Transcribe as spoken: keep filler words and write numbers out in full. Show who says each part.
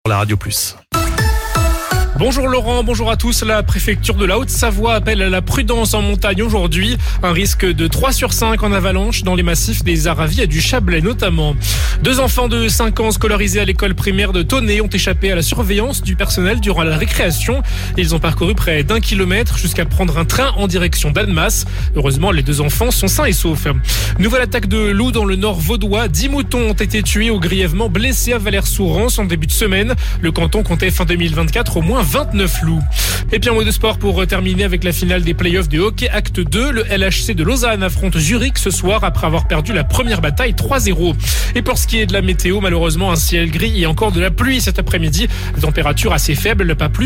Speaker 1: la Radio Plus.
Speaker 2: Bonjour Laurent, bonjour à tous. La préfecture de la Haute-Savoie appelle à la prudence en montagne aujourd'hui. Un risque de trois sur cinq en avalanche dans les massifs des Aravis et du Chablais notamment. Deux enfants de cinq ans scolarisés à l'école primaire de Tonnet ont échappé à la surveillance du personnel durant la récréation. Ils ont parcouru près d'un kilomètre jusqu'à prendre un train en direction d'Annemasse. Heureusement, les deux enfants sont sains et saufs. Nouvelle attaque de loups dans le nord vaudois. Dix moutons ont été tués ou grièvement blessés à Valère-sous-Rance en début de semaine. Le canton comptait fin deux mille vingt-quatre au moins vingt-neuf loups. Et puis en mot de sport pour terminer avec la finale des playoffs de hockey acte deux. Le L H C de Lausanne affronte Zurich ce soir après avoir perdu la première bataille trois zéro. Et pour ce qui est de la météo, malheureusement un ciel gris et encore de la pluie cet après-midi. Température assez faible, pas plus